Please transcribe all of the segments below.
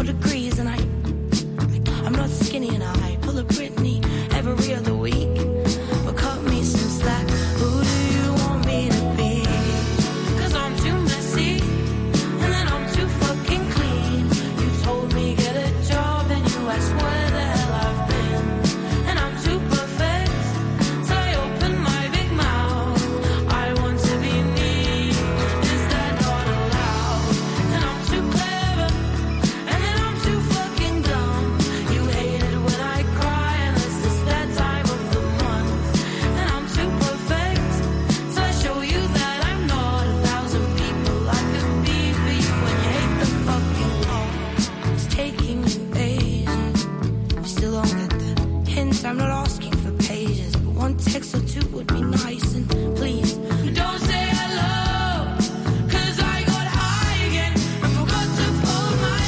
degrees and I'm not skinny and I pull a Britney every other week. But cut me some slack, who do you want me to be? 'Cause I'm too messy and then I'm too fucking clean. You told me get a job and you asked where the hell I've been. And I'm too perfect, so I open my big mouth. I want to be me, is that not allowed? And I'm too clever, and then I'm too fucking dumb. You hate it when I cry, unless it's that time of the month. And I'm too perfect, so I show you that I'm not 1,000 people I could be for you. When you hate the fucking law, it's taking you ages. You still don't get the hint, I'm not asking for pages, but one text or two would be nice. And please, don't say hello, 'cause I got high again and forgot to fold my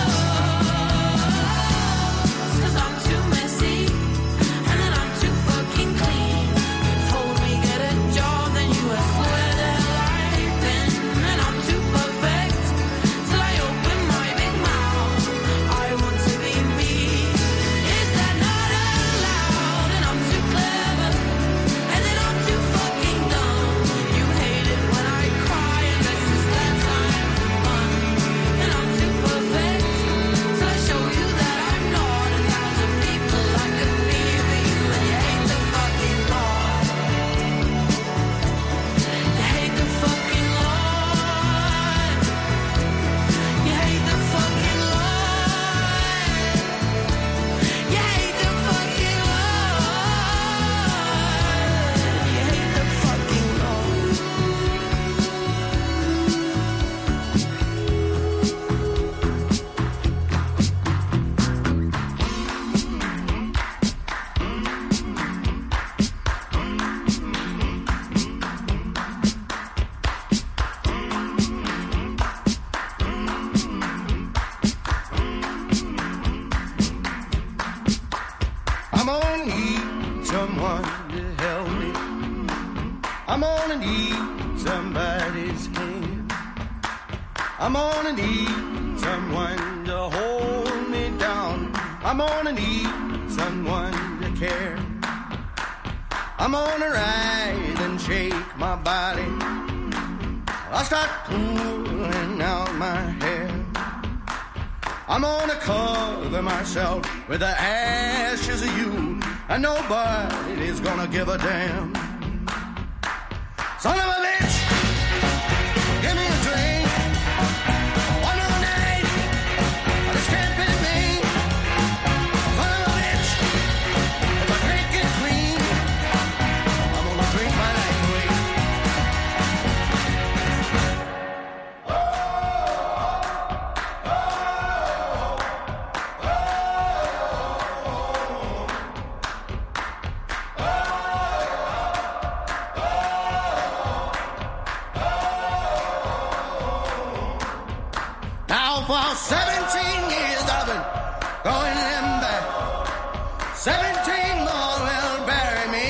clothes. 'Cause I'm too messy and then I'm too fucking clean. You told me get a job, then you asked where the hell I've been. And I'm too perfect, so I open my big mouth. I want to be me, is that not allowed? And I'm too clever, and then I'm too fucking dumb. You hate it when I cry, unless it's that time of the month. And I'm too perfect, so I show you that I'm not 1,000 people I could be for you. And you hate the fucking law. You hate the fucking law. You hate the fucking law. You hate the fucking law. You hate the fucking law. I'm gonna need someone to help me. I'm gonna need somebody's hand. I'm gonna need someone to hold me down. I'm gonna need someone to care. I'm gonna ride and shake my body. I'll start pulling out my hair. I'm gonna cover myself with the ashes of you, and nobody's gonna give a damn. Son of a bitch, give me a drink. One more night, just can't be me. Son of a bitch, if I drink it clean, I'm gonna drink my life away. Now for 17 years I've been going in back. 17 more will bury me.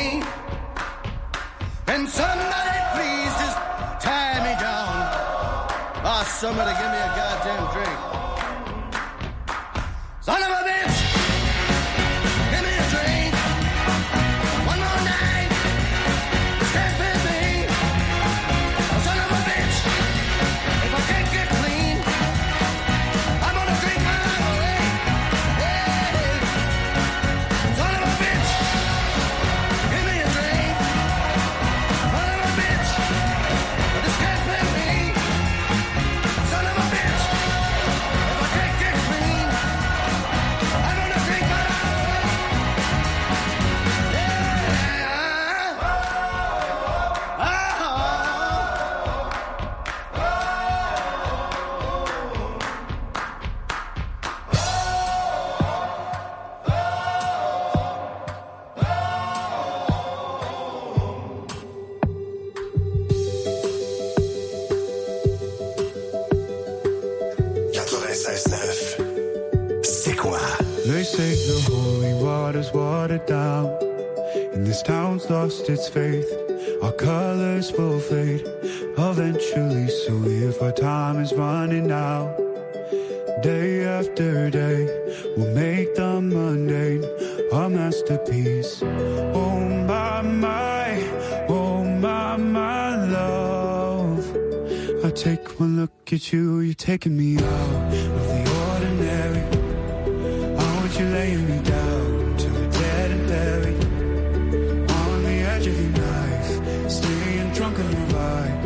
Can somebody please just tie me down? Oh, somebody give me a goddamn drink. Son of a bitch, give me a drink. One more night, just can't be me. Son of a bitch, if I can't get clean, I'm gonna drink my life away. Hey, son of a bitch, give me a drink. Son of a bitch, this can't be me. Son of a bitch, if I can't get clean, I'm gonna drink my life away. C'est quoi? They say the holy water's watered down, and this town's lost its faith. Our colors will fade eventually, so if our time is running out, day after day. We'll make the mundane a masterpiece. Oh my love. I take one look at you, you're taking me out of the ordinary. I want you laying me down till we're dead and buried. On the edge of your knife, staying drunk on your vibe.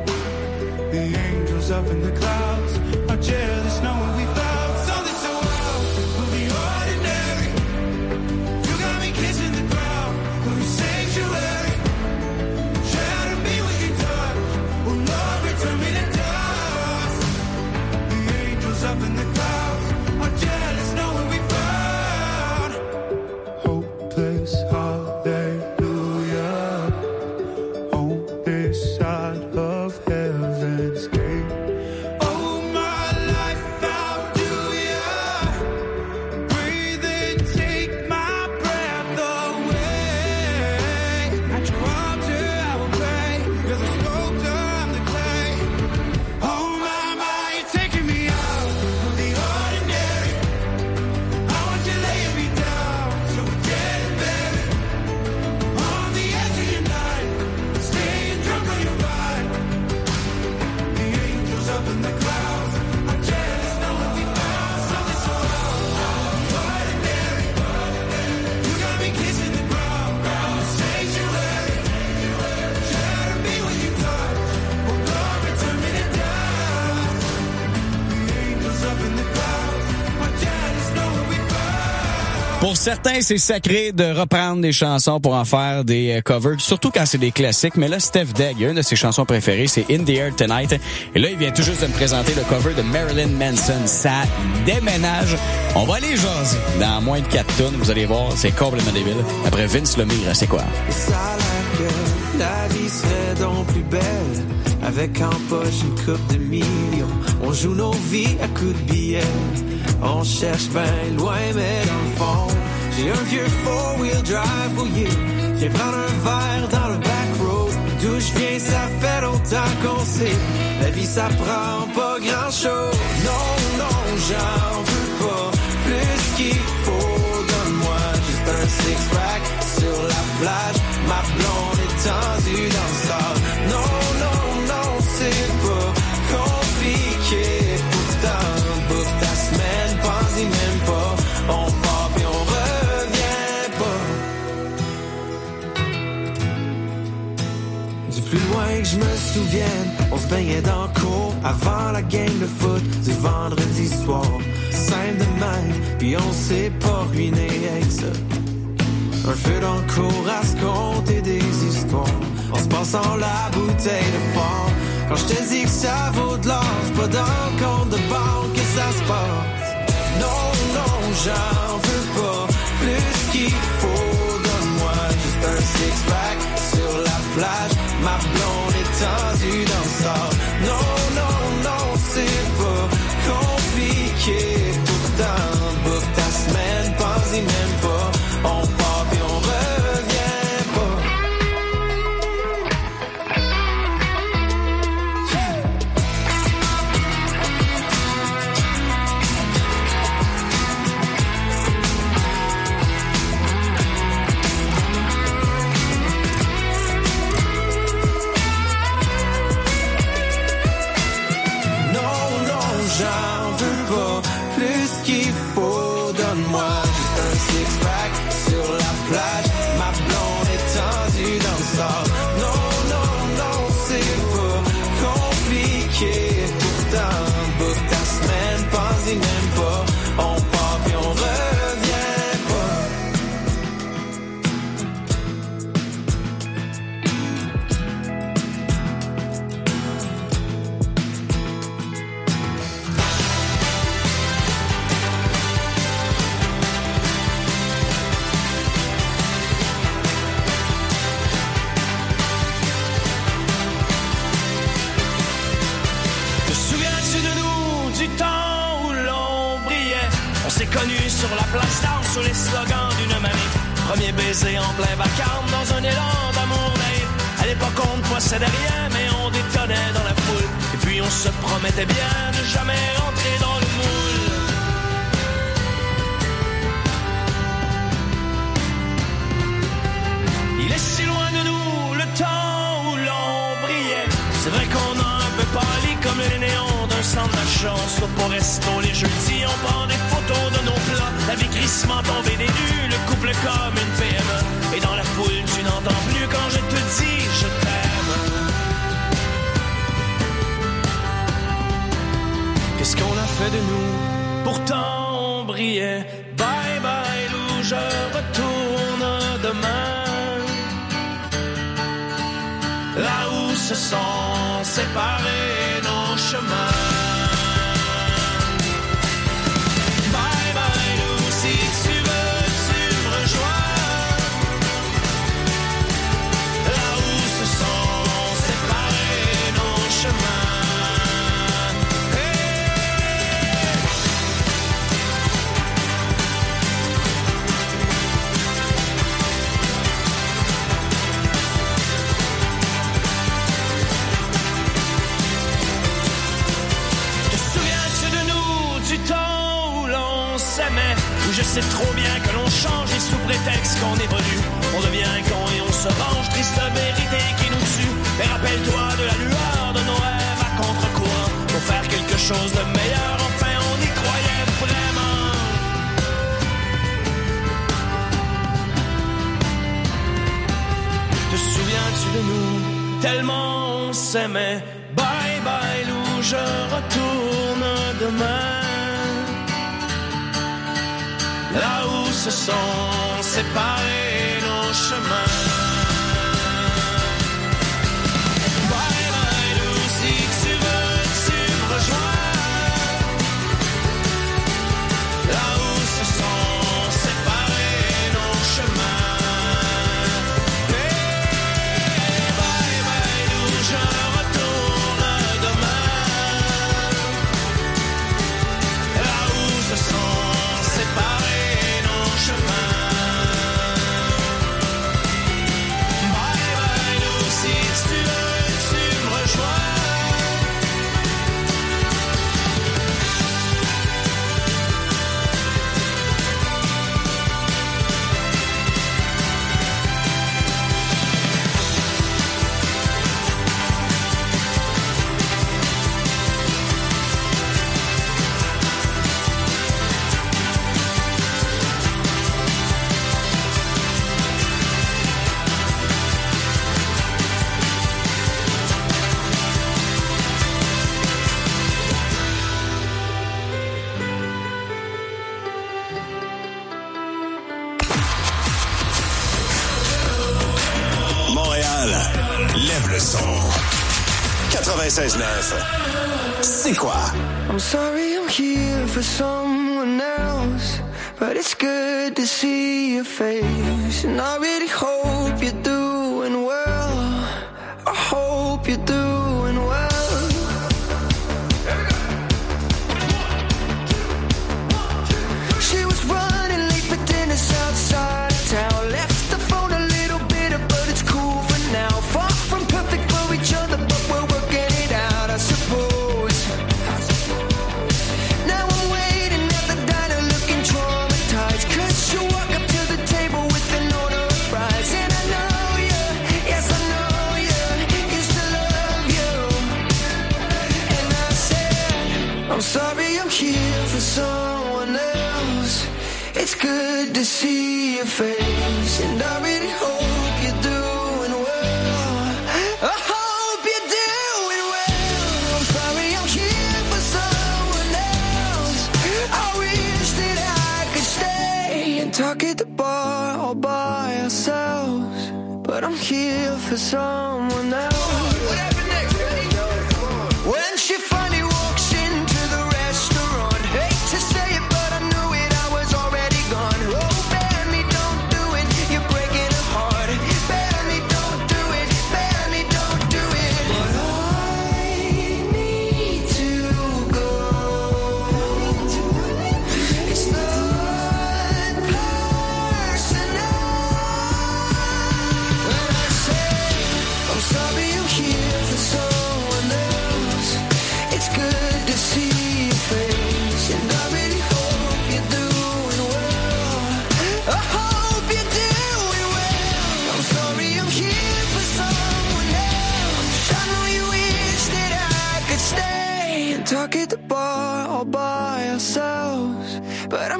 The angels up in the clouds are jealous knowing we found something so out of the ordinary. You got me kissing the ground of your sanctuary. Shadow me with your touch, oh Lord, return me to dust. The angels up in the clouds are jealous knowing we found hopeless hallelujah on this side of heaven's gate. Oh my life, how do ya breathe and take my breath away? At your altar I will pray. You're the sculptor, I'm the clay. Oh my, you're taking me out of the ordinary. I want you laying me down so we're dead and buried. On the edge of your night, staying drunk on your ride. The angels up in the clouds are jealous knowing we found something so out of the ordinary. You got me kissing the ground, the sanctuary. Shadow me with your touch, oh Lord, return me to dust. The angels up in the clouds are jealous knowing we found. Pour certains, c'est sacré de reprendre des chansons pour en faire des covers, surtout quand c'est des classiques. Mais là, Steph Degg, une de ses chansons préférées, c'est In the Air Tonight. Et là, il vient tout juste de me présenter le cover de Marilyn Manson. Ça déménage. On va aller jaser dans moins de 4 tonnes. Vous allez voir, c'est complètement débile. Après Vince Lemire, c'est quoi? Ça a l'air que la vie serait donc plus belle avec en poche une coupe de millions. On joue nos vies à coups de billets. On cherche ben loin, mais dans le fond, j'ai un vieux four-wheel drive rouillé. Viens prendre un verre dans le back road. D'où je viens, ça fait longtemps qu'on sait. La vie, ça prend pas grand-chose. Non, j'en veux pas plus qu'il faut. Donne-moi juste un six-pack sur la plage. Ma blonde est tendue dans le sable. Non, c'est pas compliqué. Pourtant, bouffe ta semaine, pense-y même pas. On part puis on revient pas. Du plus loin que je me souvienne, on se baignait dans le cours avant la game de foot du vendredi soir. Simple de même, puis on s'est pas ruiné avec ça. Un feu dans le cours à se compter des histoires. En se passant la bouteille de fort. Quand je te dis que ça vaut de l'or, c'est pas dans le compte de banque que ça se passe. Non, j'en veux pas plus qu'il faut. Donne-moi juste un six-pack sur la plage. Ma blonde est tendue dans le sable. Non, c'est pas compliqué. Pourtant, bouffe ta semaine, pense-y même pas. On part puis on revient pas. J'en veux pas plus qu'il faut. Donne-moi juste un six-pack sur la plage. Ma blonde est tendue dans le sable. Non, c'est pas compliqué. Pourtant, bouffe ta semaine, pense-y même pas. On part puis on revient pas. Connu sur la place d'armes, sur les slogans d'une manif. Premier baiser en plein vacarme, dans un élan d'amour naïf. À l'époque on ne possédait rien, mais on détonnait dans la foule. Et puis on se promettait bien de jamais rentrer dans le moule. dimanches, on soupe au resto. Les jeudis, on prend des photos de nos plats. La vie crissement tombée des nues, le couple comme une PME. Et dans la foule, tu n'entends plus quand je te dis je t'aime. Qu'est-ce qu'on a fait de nous? Pourtant on brillait. Bye bye Lou, je retourne demain. Là où se sont séparés nos chemins. Bye bye Lou, si tu veux, tu me rejoins. Là où se sont séparés nos chemins. Où je sais trop bien que l'on change et sous prétexte qu'on évolue, on devient con et on se venge, triste vérité qui nous tue. Mais rappelle-toi de la lueur de nos rêves à contre-courant, pour faire quelque chose de meilleur, enfin on y croyait vraiment. Te souviens-tu de nous, tellement on s'aimait. Bye bye Lou, je retourne demain. Là où se sont séparés nos chemins. Bye bye Lou, si tu veux, tu me rejoins. Là où se sont séparés nos chemins. Hey, bye bye Lou, je retourne demain. Là où se sont séparés. Lève le son. 96.9. C'est quoi? I'm sorry I'm here for someone else, but it's good to see your face. And I really hope you're doing well. I hope you're doing well. She was running late for dinner outside town. Left the phone a little bitter, but it's cool for now. Far from perfect for each other, but we're working it out, I suppose. Now I'm waiting at the diner looking traumatized, 'cause you walk up to the table with an order of fries. And I know you, yes I know you, used to love you. And I said, I'm sorry I'm here for someone else. It's good to see your face, and I really hope you're doing well. I hope you're doing well. I'm sorry I'm here for someone else. I wish that I could stay and talk at the bar all by ourselves, but I'm here for someone else. What happened next? When she finally walks into the restaurant, hate to say it, but I knew it, I was already gone. Oh, Benny, don't do it, you're breaking her heart. Benny, don't do it, Benny, don't do it. But I need to go. It's not personal. When I say I'm sorry I'm here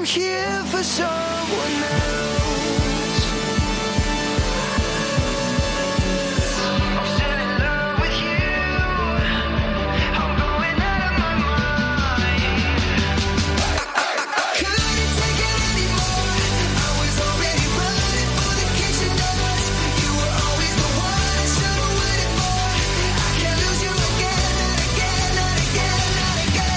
I'm here for someone else. I'm still in love with you. I'm going out of my mind. I couldn't take it anymore. I was already running for the kitchen doors. You were always the one I should have waited for. I can't lose you again, not again, not again, not again.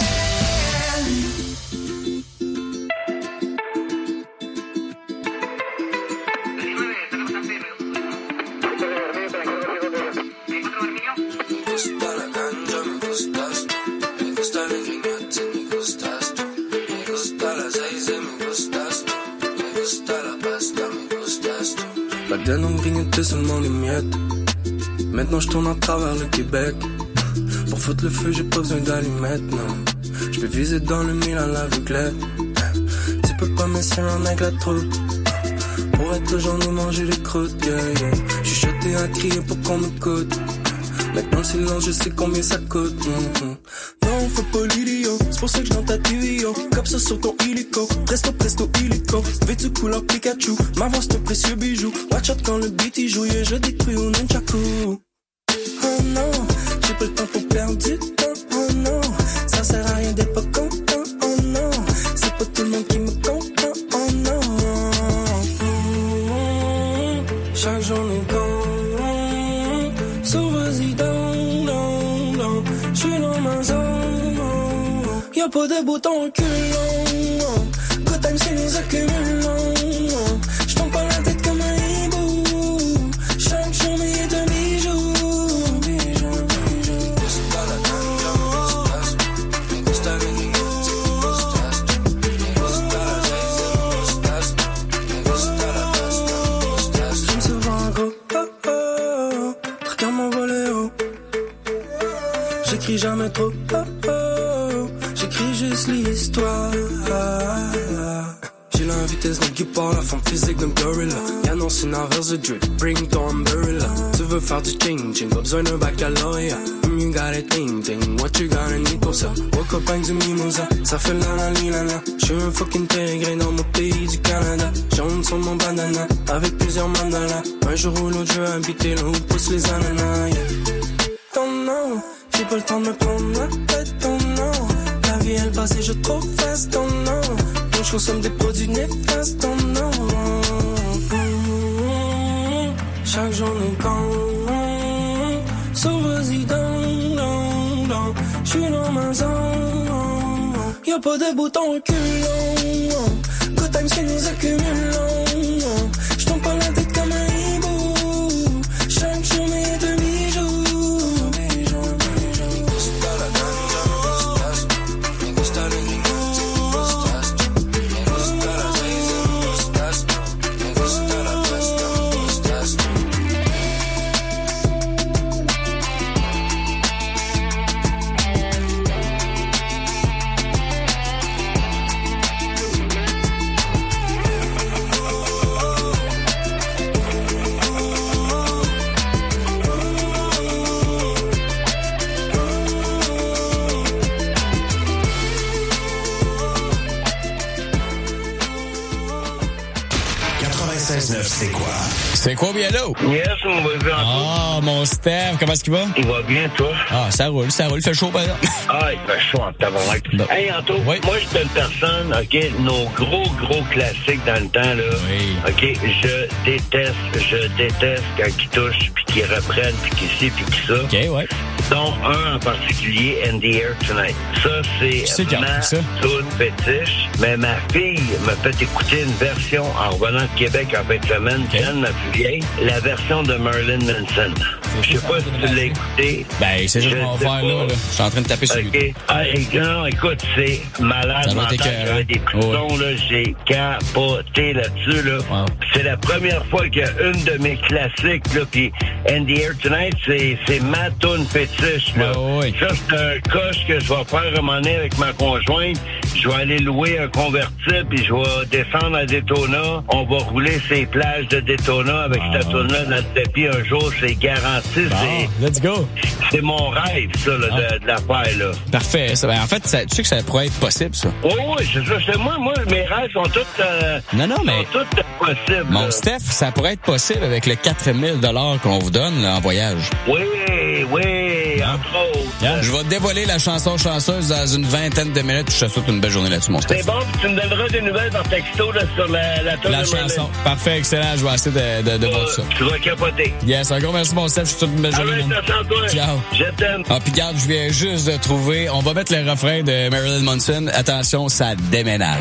Me gusta la ganja, me gustas tú. Me gusta el guiñate, me gustas tú. Me gusta la seis, me gustas tú. Me gusta la pasta, me gustas tú. Back then on me grignotait seulement les miettes. Maintenant je tourne à travers le Québec. Pour foutre le feu, j'ai pas besoin d'allumettes, non. Je peux viser dans le mille à l'aveuglette. Tu peux pas m'essayer avec la troupe. Pour être j'en ai mangé les croûtes, yeah, yeah. J'suis chuchoté à crier pour qu'on m'écoute. Maintenant le silence, je sais combien ça coûte. Non, faut pas l'idiot, c'est pour ça que j'dans ta TV, yo. Comme ça sur ton illico, presto, presto, illico. Vêtu couleur Pikachu, m'avance ton précieux bijou. Watch out quand le beat y joue, yeah, je détruis au nunchaku. Oh non, j'ai pas le temps pour perdre du temps, oh non. Ça sert à rien d'être pas content, oh non. C'est pas tout le monde qui me comprend, oh non. Chaque journée compte, so vas-y down. J'suis dans ma zone, y'a pas de bouton reculant. Good time c'est nous accumulons. J'tombe pas la tête comme un hibou. Chaque journée est un bijou. J'aime souvent gros, oh oh. Regarde mon volet haut. J'écris jamais trop, oh oh. J'écris juste l'histoire. J'ai la vitesse d'un guépard, la forme physique d'un gorilla. Y'a non, c'est une inverse de drip, bring ton umbrella. Tu veux faire du ching-ching, pas besoin d'un baccalauréat. You got a ting-ting, what you gonna need pour ça? Woke up avec du mimosa, ça fait la. J'suis un fucking pérégré dans mon pays du Canada. Jaune sur mon bandana, avec plusieurs mandalas. Un jour ou l'autre, je veux habiter là où poussent les ananas, yeah. Ton nom, j'ai pas le temps de me prendre la tête, ton nom. La vie elle passe et je trop fast, ton nom. Donc je consomme des produits néfastes, ton nom. Chaque journée compte, so vas-y down. J'suis dans ma zone, y'a pas de bouton reculant. Good times que nous accumulons. J'tombe pas la tête comme un hibou. Chaque journée est un bijou. Me gusta la ganja, me gustas tú. Me gusta el guiñate, me gustas tú. Me gusta la seis, me gustas tú. Me gusta la pasta, me gustas tú. C'est quoi? C'est quoi, bien là? Yes, mon voisin. Ah, mon Steph, comment est-ce qu'il va? Il va bien, toi? Ah, ça roule. Il fait chaud, par exemple. Ah, il fait chaud en tabarnak. Bon. Hey, Anto, Oui. moi, je suis une personne, OK, nos gros classiques dans le temps, là. Oui. OK, je déteste quand ils touchent, puis qu'ils reprennent, puis qu'ils ci, puis qu'ils ça. OK, ouais. Dont un en particulier, In the Air Tonight. Ça, c'est qui a ma repris ça? tune fétiche. Mais ma fille m'a fait écouter une version en revenant de Québec en fin de semaine, Jen, ma plus vieille, la version de Marilyn Manson. Je sais pas si tu l'as écouté. Ben, c'est juste ce qu'on va faire là. Je suis en train de taper sur YouTube. OK. Ah, non, écoute, c'est malade. Ça doit être mental. écœurant. J'avais des coussons, là, j'ai capoté là-dessus, là. Wow. C'est la première fois qu'il y a une de mes classiques, là, puis In the Air Tonight, c'est ma tune fétiche. fétiche, là. Oui. Ça, c'est un coche que je vais faire un moment donné avec ma conjointe. Je vais aller louer un convertible, puis je vais descendre à Daytona. On va rouler ces plages de Daytona avec cette tourne-là dans le tapis un jour. C'est garanti. Let's go. C'est mon rêve, ça, là, de l'affaire, là. Parfait. En fait, tu sais que ça pourrait être possible, ça. Oui, c'est ça. C'est moi, mes rêves sont tous, non, mais sont tous possibles. Mon là. Steph, ça pourrait être possible avec le 4 000 $ qu'on vous donne là, en voyage. Oui, entre autres. Yeah. Je vais te dévoiler la chanson chanceuse dans une vingtaine de minutes. Je te souhaite une belle journée là-dessus, mon Steph. C'est bon, puis tu me donneras des nouvelles par texto là, sur la tour La de chanson. Merlin. Parfait, excellent. Je vais essayer de voir ça. Tu vas capoter. Yes, un gros merci, mon Steph. Je te souhaite une belle journée. Toi. Ciao. Je t'aime. Ah, puis garde, je viens juste de trouver. On va mettre le refrain de Marilyn Manson. Attention, ça déménage.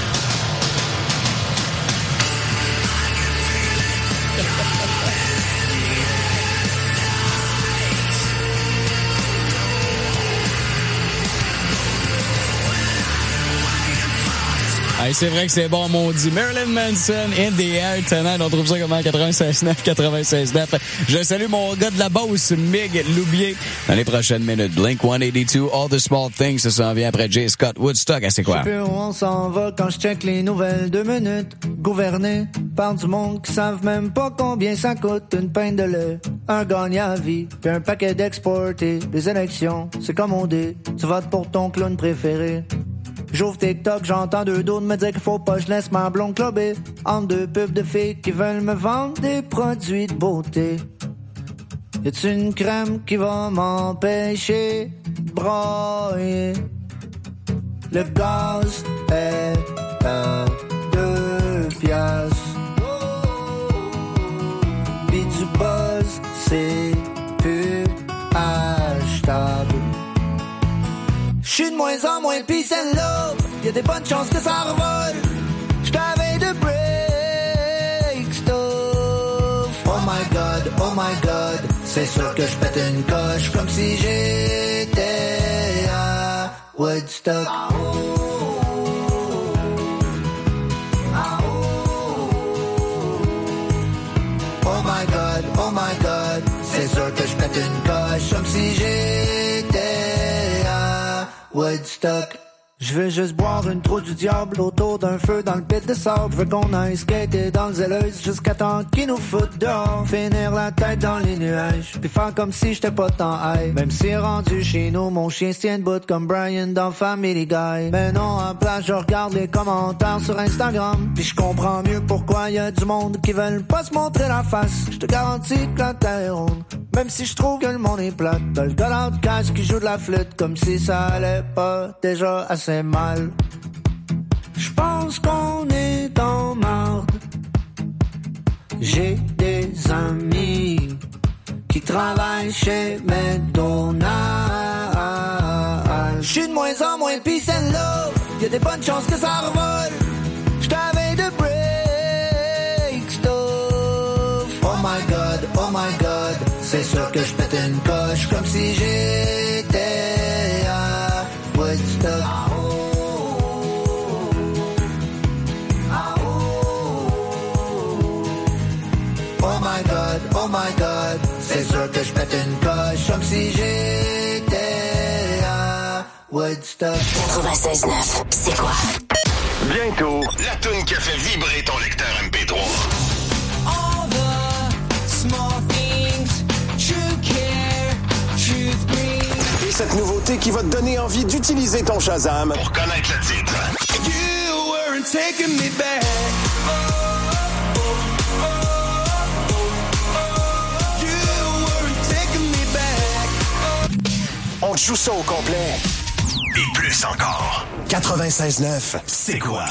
Hey, c'est vrai que c'est bon, maudit. Marilyn Manson, In the Air Tonight. On trouve ça comment? 96.9. Je salue mon gars de la Beauce, Mig Loubier. Dans les prochaines minutes, Blink 182, All the Small Things, ça s'en vient après J. Scott Woodstock. Ah, c'est quoi? Je sais plus où on s'en va quand je check les nouvelles 2 minutes. Gouverné par du monde qui savent même pas combien ça coûte une pinte de lait. Un gagnant à vie, puis un paquet d'exportés. Les élections, c'est comme on dit. Tu votes pour ton clown préféré. J'ouvre TikTok, j'entends 2 d'autres me dire qu'il faut pas que je laisse ma blonde clubber entre 2 pubs de filles qui veulent me vendre des produits de beauté. Y'a-tu une crème qui va m'empêcher de brailler? Le gaz est à 2 piastres. Pis du buzz, c'est plus achetable. J'suis de moins en moins peace and love. Y'a des bonnes chances que ça revole. J't'avais de break stuff. Oh my god, c'est sûr que j'pète une coche comme si j'étais à Woodstock. Oh my god, c'est sûr que j'pète une coche comme si j'étais à Woodstock. Je veux juste boire une trou du diable autour d'un feu dans le pit de sable. Je veux qu'on aille skater dans le zèleuse jusqu'à temps qu'ils nous foutent dehors. Finir la tête dans les nuages, puis faire comme si j'étais pas tant high. Même si rendu chez nous, mon chien se tient debout comme Brian dans Family Guy. Mais non, en place, je regarde les commentaires sur Instagram, puis je comprends mieux pourquoi y a du monde qui veulent pas se montrer la face. Je te garantis que la terre est ronde, même si je trouve que le monde est plate. T'as le gars dans le casque qui joue de la flûte comme si ça allait pas déjà assez mal. J'pense qu'on est dans marde. J'ai des amis qui travaillent chez McDonald's. J'suis de moins en moins peace and love. Y'a des bonnes chances que ça revole. J't'avais de break stuff. Oh my god, c'est sûr que j'pète une coche comme si j'étais à Woodstock. Oh my god, c'est sûr que j'pète une coche comme si j'étais à Woodstock. 96.9, c'est quoi? Bientôt, la toune qui a fait vibrer ton lecteur MP3. All the small things, true care, truth brings. Et cette nouveauté qui va te donner envie d'utiliser ton Shazam pour connaître le titre. You weren't taking me back. On te joue ça au complet. Et plus encore. 96.9, c'est quoi?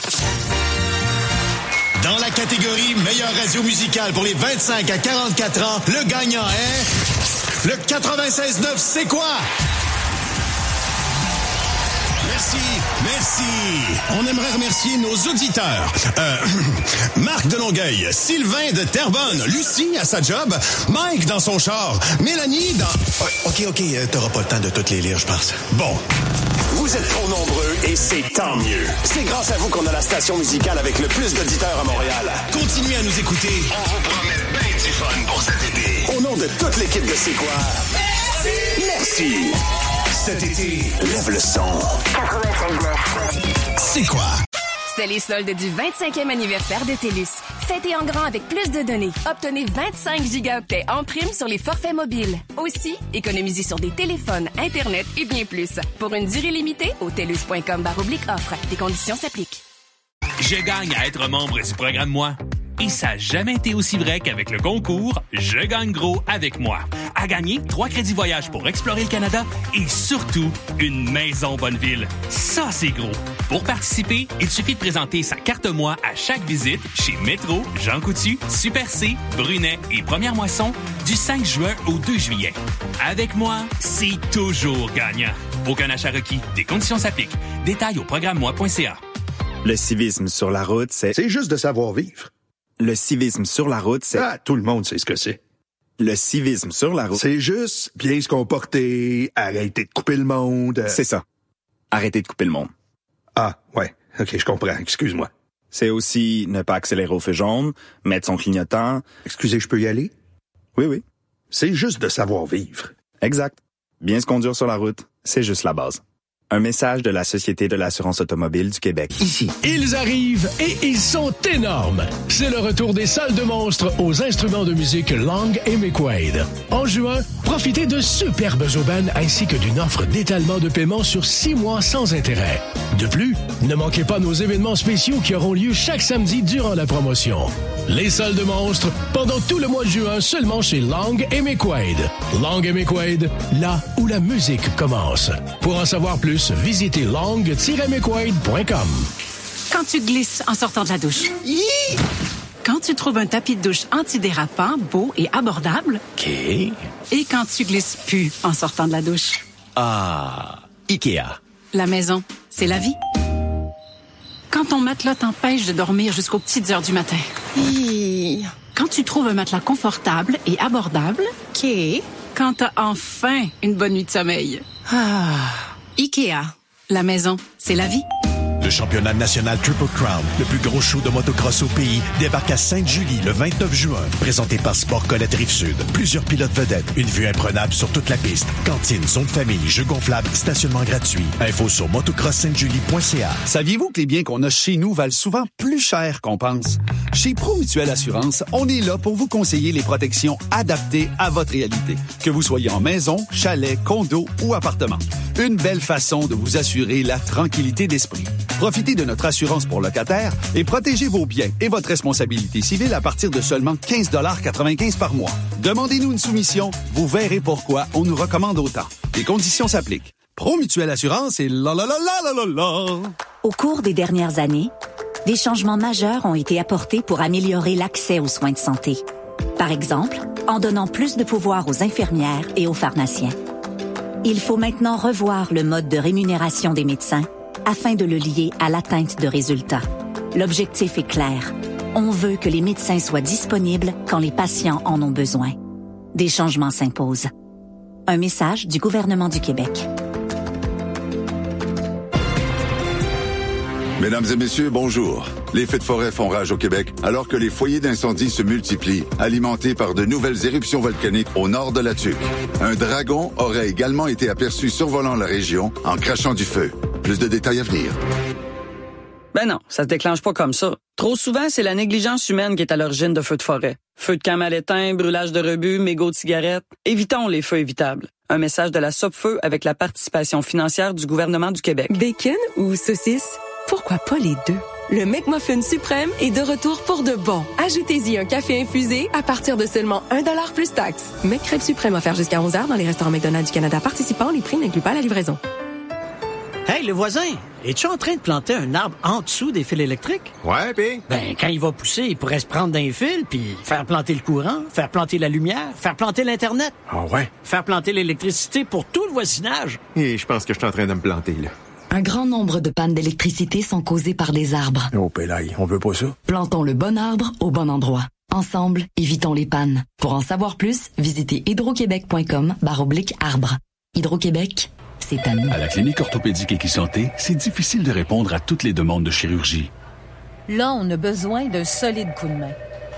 Dans la catégorie meilleure radio musicale pour les 25 à 44 ans, le gagnant est le 96.9, c'est quoi? Merci. On aimerait remercier nos auditeurs. Marc de Longueuil, Sylvain de Terrebonne, Lucie à sa job, Mike dans son char, Mélanie dans... OK, t'auras pas le temps de toutes les lire, je pense. Bon. Vous êtes trop nombreux et c'est tant mieux. C'est grâce à vous qu'on a la station musicale avec le plus d'auditeurs à Montréal. Continuez à nous écouter. On vous promet bien du fun pour cet été. Au nom de toute l'équipe de C'est quoi? Merci! Mauricie. Cet été, lève le son. 96.9. C'est quoi? C'est les soldes du 25e anniversaire de TELUS. Fêtez en grand avec plus de données. Obtenez 25 gigaoctets en prime sur les forfaits mobiles. Aussi, économisez sur des téléphones, Internet et bien plus. Pour une durée limitée, au telus.com/offre. Des conditions s'appliquent. Je gagne à être membre du programme Moi. Et ça n'a jamais été aussi vrai qu'avec le concours Je gagne gros avec moi. À gagner 3 crédits voyage pour explorer le Canada et surtout une maison Bonneville. Ça, c'est gros. Pour participer, il suffit de présenter sa carte Moi à chaque visite chez Métro, Jean Coutu, Super C, Brunet et Première Moisson du 5 juin au 2 juillet. Avec moi, c'est toujours gagnant. Aucun achat requis. Des conditions s'appliquent. Détails au programme-moi.ca. Le civisme sur la route, c'est... C'est juste de savoir vivre. Le civisme sur la route, c'est... Ah, tout le monde sait ce que c'est. Le civisme sur la route... C'est juste bien se comporter, arrêter de couper le monde. C'est ça. Arrêter de couper le monde. Ah, ouais. OK, je comprends. Excuse-moi. C'est aussi ne pas accélérer au feu jaune, mettre son clignotant... Excusez, je peux y aller? Oui. C'est juste de savoir vivre. Exact. Bien se conduire sur la route, c'est juste la base. Un message de la Société de l'assurance automobile du Québec. Ici. Ils arrivent et ils sont énormes. C'est le retour des salles de monstres aux instruments de musique Lang et McQuaid. En juin, profitez de superbes aubaines ainsi que d'une offre d'étalement de paiement sur 6 mois sans intérêt. De plus, ne manquez pas nos événements spéciaux qui auront lieu chaque samedi durant la promotion. Les salles de monstres, pendant tout le mois de juin, seulement chez Lang et McQuaid. Lang et McQuaid, là où la musique commence. Pour en savoir plus, visitez lang-mcquaid.com. Quand tu glisses en sortant de la douche. Quand tu trouves un tapis de douche antidérapant, beau et abordable. OK. Et quand tu glisses plus en sortant de la douche. Ah, Ikea. La maison, c'est la vie. Quand ton matelas t'empêche de dormir jusqu'aux petites heures du matin. Quand tu trouves un matelas confortable et abordable. OK. Quand t'as enfin une bonne nuit de sommeil. Ikea. La maison, c'est la vie. Le championnat national Triple Crown, le plus gros show de motocross au pays, débarque à Sainte-Julie le 29 juin. Présenté par Sport Colette Rive-Sud. Plusieurs pilotes vedettes, une vue imprenable sur toute la piste. Cantine, zone famille, jeux gonflables, stationnement gratuit. Info sur motocrosssaintjulie.ca. Saviez-vous que les biens qu'on a chez nous valent souvent plus cher qu'on pense? Chez ProMutuelle Assurance, on est là pour vous conseiller les protections adaptées à votre réalité. Que vous soyez en maison, chalet, condo ou appartement. Une belle façon de vous assurer la tranquillité d'esprit. Profitez de notre assurance pour locataires et protégez vos biens et votre responsabilité civile à partir de seulement 15,95 $ par mois. Demandez-nous une soumission, vous verrez pourquoi on nous recommande autant. Les conditions s'appliquent. ProMutuelle Assurance et la la la la la la la. Au cours des dernières années, des changements majeurs ont été apportés pour améliorer l'accès aux soins de santé. Par exemple, en donnant plus de pouvoir aux infirmières et aux pharmaciens. Il faut maintenant revoir le mode de rémunération des médecins afin de le lier à l'atteinte de résultats. L'objectif est clair. On veut que les médecins soient disponibles quand les patients en ont besoin. Des changements s'imposent. Un message du gouvernement du Québec. Mesdames et messieurs, bonjour. Les feux de forêt font rage au Québec alors que les foyers d'incendie se multiplient, alimentés par de nouvelles éruptions volcaniques au nord de la Tuque. Un dragon aurait également été aperçu survolant la région en crachant du feu. Plus de détails à venir. Ben non, ça se déclenche pas comme ça. Trop souvent, c'est la négligence humaine qui est à l'origine de feux de forêt. Feux de camp mal éteints, brûlage de rebut, mégots de cigarettes. Évitons les feux évitables. Un message de la Sopfeu avec la participation financière du gouvernement du Québec. Bacon ou saucisse? Pourquoi pas les deux? Le McMuffin suprême est de retour pour de bon. Ajoutez-y un café infusé à partir de seulement 1$ plus taxe. McCrêpe suprême offert jusqu'à 11h dans les restaurants McDonald's du Canada participants. Les prix n'incluent pas la livraison. Hey, le voisin, es-tu en train de planter un arbre en dessous des fils électriques? Ouais, pis? Ben, quand il va pousser, il pourrait se prendre d'un fil, puis faire planter le courant, faire planter la lumière, faire planter l'Internet. Ah ouais? Faire planter l'électricité pour tout le voisinage. Et je pense que je suis en train de me planter, là. Un grand nombre de pannes d'électricité sont causées par des arbres. Oh, pélaille, on veut pas ça. Plantons le bon arbre au bon endroit. Ensemble, évitons les pannes. Pour en savoir plus, visitez hydroquebec.com/arbre. Hydro-Québec, c'est à nous. À la clinique orthopédique Equisanté, c'est difficile de répondre à toutes les demandes de chirurgie. Là, on a besoin d'un solide coup de main.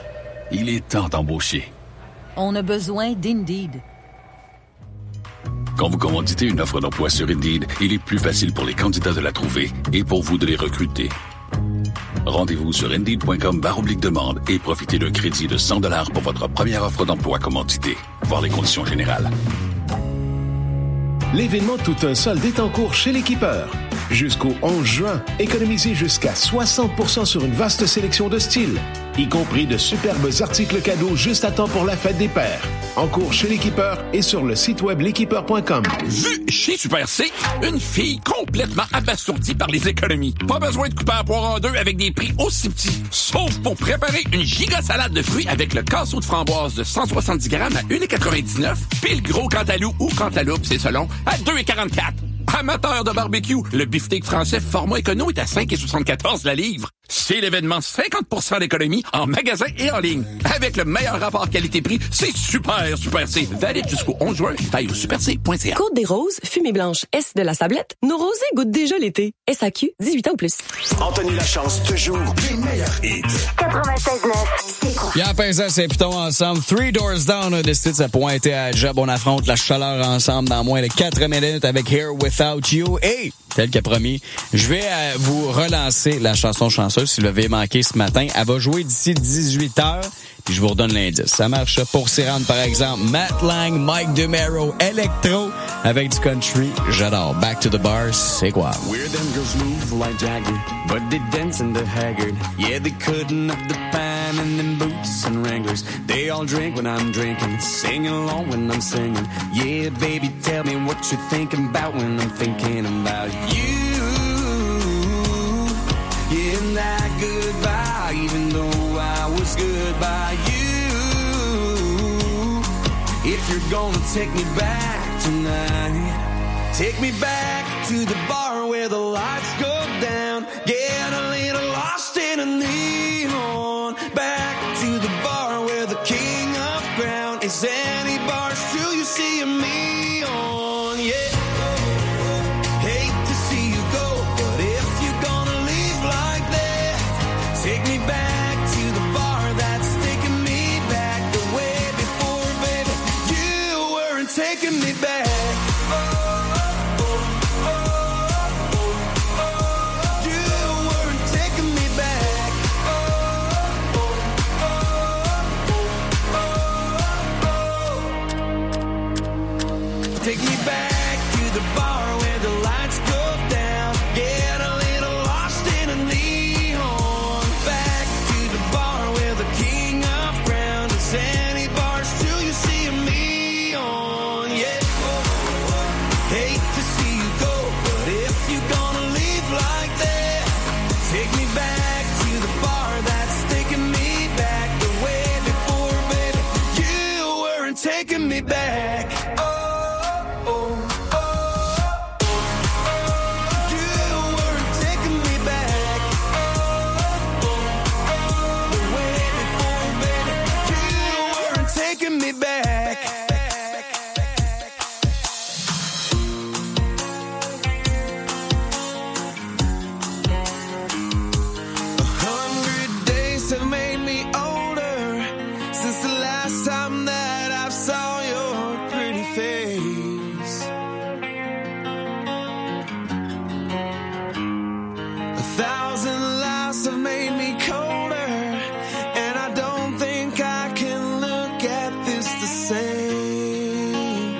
Il est temps d'embaucher. On a besoin d'Indeed. Quand vous commanditez une offre d'emploi sur Indeed, il est plus facile pour les candidats de la trouver et pour vous de les recruter. Rendez-vous sur Indeed.com/demande et profitez d'un crédit de 100$ pour votre première offre d'emploi commanditée. Voir les conditions générales. L'événement Tout un solde est en cours chez l'Équipeur. Jusqu'au 11 juin, économisez jusqu'à 60% sur une vaste sélection de styles, y compris de superbes articles cadeaux juste à temps pour la fête des pères. En cours chez l'Équipeur et sur le site web l'équipeur.com. Vu chez Super C, une fille complètement abasourdie par les économies. Pas besoin de couper la poire en deux avec des prix aussi petits. Sauf pour préparer une giga salade de fruits avec le casseau de framboise de 170 grammes à 1,99 $, puis le gros cantalou ou cantaloupe, c'est selon, à 2,44 $. Amateur de barbecue, le beefsteak français format écono est à 5,74 $ la livre. C'est l'événement 50% d'économie en magasin et en ligne. Avec le meilleur rapport qualité-prix, c'est Super C. Valide jusqu'au 11 juin. Taille au superc.ca. Côte des Roses, fumée blanche, S de la Sablette. Nos rosés goûtent déjà l'été. SAQ, 18 ans ou plus. Anthony Lachance te joue les meilleurs hits. 96.9, c'est quoi? Pierre Pinzet, c'est Python ensemble. Three Doors Down a décidé de se pointer à job. On affronte la chaleur ensemble dans moins de 4 minutes avec Here Without You. Et, tel que promis, je vais vous relancer la chanson chanceuse si vous l'avez manqué ce matin. Elle va jouer d'ici 18h. Puis je vous redonne l'indice. Ça marche pour s'y rendre, par exemple. Matt Lang, Mike DeMero, Electro avec du country. J'adore. Back to the Bar, c'est quoi? Weird them girls move like Jagger, but they dance in the haggard. Yeah, they couldn't up the pan in them boots and Wranglers. They all drink when I'm drinking, sing along when I'm singing. Yeah, baby, tell me what you're thinking about when I'm thinking about you. Yeah, and that goodbye, even though I was good by you. If you're gonna take me back tonight, take me back to the bar where the lights go down. Get a little lost in a neon. Back to the bar where the king of ground is any bar still you see me on. Yeah. Take me back to the bar that's taking me back the way before, baby. You weren't taking me back. You weren't taking me back. Take me back to the bar where the lights go down. Get a little lost in a neon. Back to the bar where the king of ground is any bar still you see me on. Yeah. Hate to see you go, but if you're gonna leave like that, take me back to the bar that's taking me back the way before, baby. You weren't taking me back. Me back. Have made me older since the last time that I saw your pretty face. 1,000 lives have made me colder, and I don't think I can look at this the same.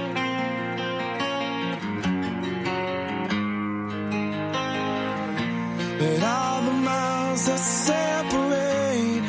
But all the miles that separate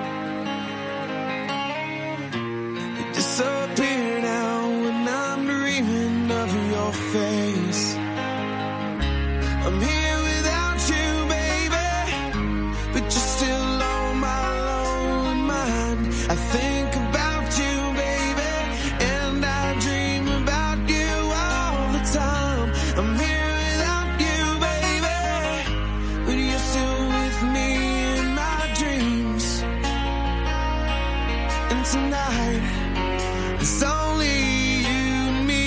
disappear now when I'm dreaming of your face. I'm here without you, baby, but you're still on my lonely mind. I think about you, baby, and I dream about you all the time. I'm here without you, baby, but you're still with me in my dreams. And tonight, it's only you and me.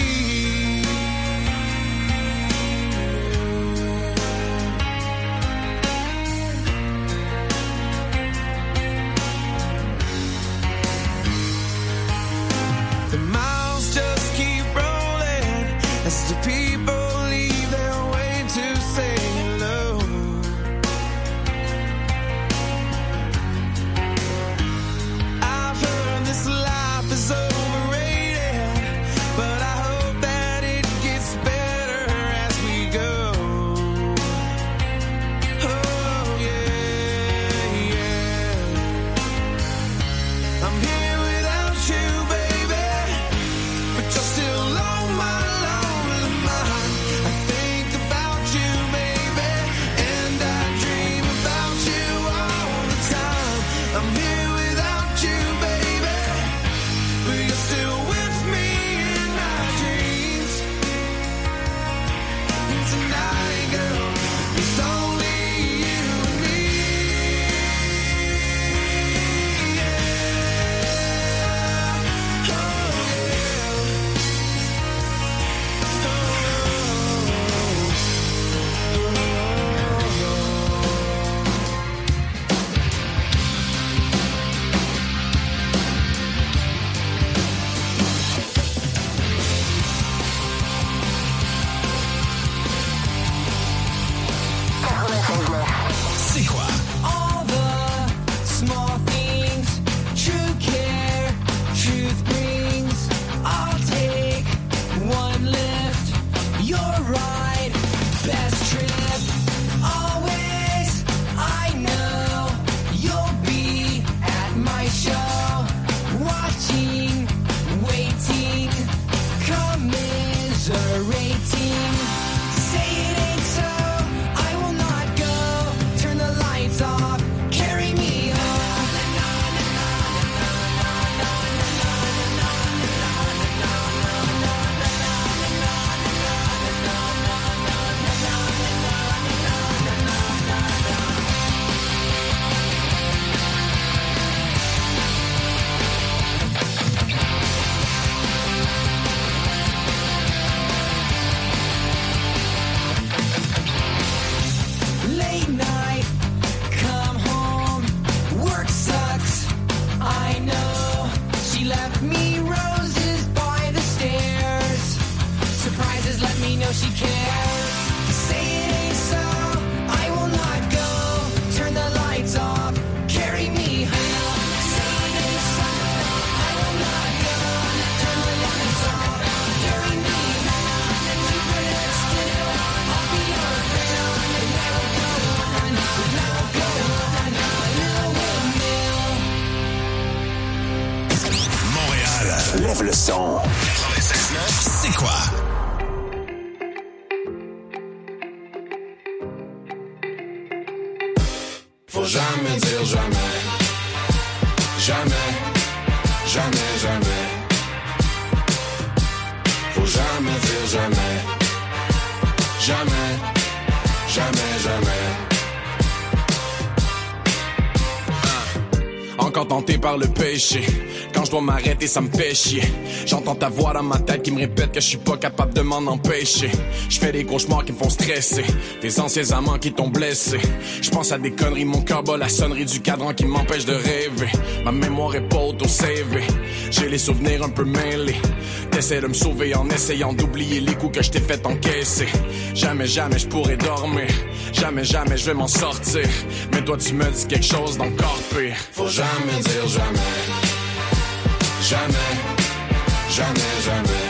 Enlève le son. 96.9, c'est quoi? Faut jamais dire jamais. Jamais, jamais, jamais. Faut jamais dire jamais. Jamais, jamais, jamais. Encore tenté par le péché. Quand je dois m'arrêter, ça me fait chier. J'entends ta voix dans ma tête qui me répète que je suis pas capable de m'en empêcher. Je fais des cauchemars qui me font stresser. Des anciens amants qui t'ont blessé. Je pense à des conneries, mon cœur bat la sonnerie du cadran qui m'empêche de rêver. Ma mémoire est pas auto-savée. J'ai les souvenirs un peu mêlés. T'essaies de me sauver en essayant d'oublier les coups que je t'ai fait encaisser. Jamais, jamais je pourrais dormir. Jamais, jamais je vais m'en sortir. Mais toi tu me dis quelque chose d'encore pire. Faut jamais dire jamais. Jamais, jamais, jamais.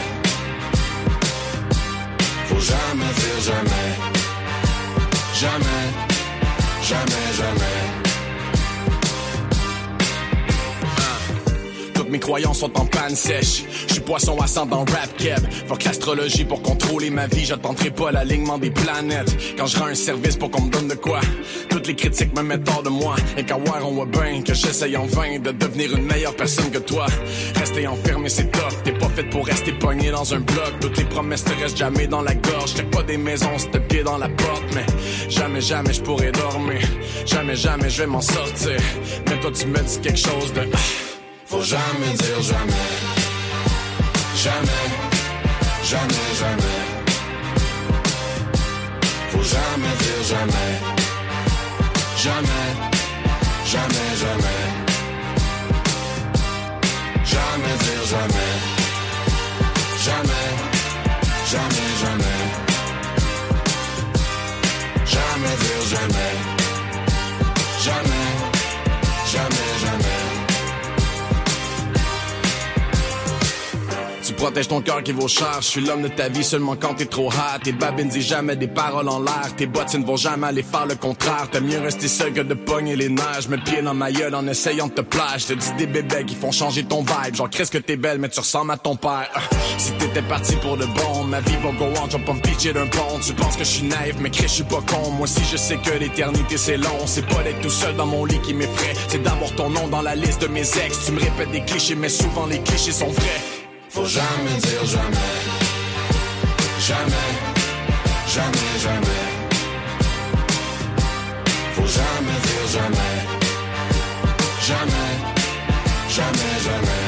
Faut jamais dire jamais. Jamais, jamais, jamais. Toutes mes croyances sont en panne sèche. Je suis poisson à sang dans rap keb. Fuck l'astrologie pour contrôler ma vie. J'attendrai pas l'alignement des planètes. Quand je rends un service pour qu'on me donne de quoi. Toutes les critiques me mettent hors de moi. Et qu'à voir on voit bien que j'essaye en vain de devenir une meilleure personne que toi. Rester enfermé c'est tough. T'es pas fait pour rester pogné dans un bloc. Toutes les promesses te restent jamais dans la gorge. T'es pas des maisons, c'est pied dans la porte. Mais jamais, jamais je pourrais dormir. Jamais, jamais je vais m'en sortir. Mais toi tu me dis quelque chose de... Faut jamais dire jamais. Jamais, jamais, jamais. Faut jamais dire jamais. Jamais, jamais, jamais. Jamais dire jamais. Jamais, jamais, jamais. Jamais dire jamais. Jamais, jamais, jamais. Tu protèges ton cœur qui vaut cher. Je suis l'homme de ta vie seulement quand t'es trop hot. Tes babines disent jamais des paroles en l'air. Tes bottes ne vont jamais aller faire le contraire. T'aimes mieux rester seul que de pogner les nerfs. Je mets le pied dans ma gueule en essayant de te plaire. Je te dis des bébés qui font changer ton vibe. Genre qu'est-ce que t'es belle mais tu ressembles à ton père. Si t'étais parti pour de bon, ma vie va go on. Je vais pas me pitcher d'un pont. Tu penses que je suis naïf mais Chris je suis pas con. Moi aussi je sais que l'éternité c'est long. C'est pas d'être tout seul dans mon lit qui m'effraie. C'est d'avoir ton nom dans la liste de mes ex. Tu me répètes des clichés mais souvent les clichés sont vrais. Faut jamais dire jamais. Jamais, jamais, jamais. Faut jamais dire jamais. Jamais, jamais, jamais.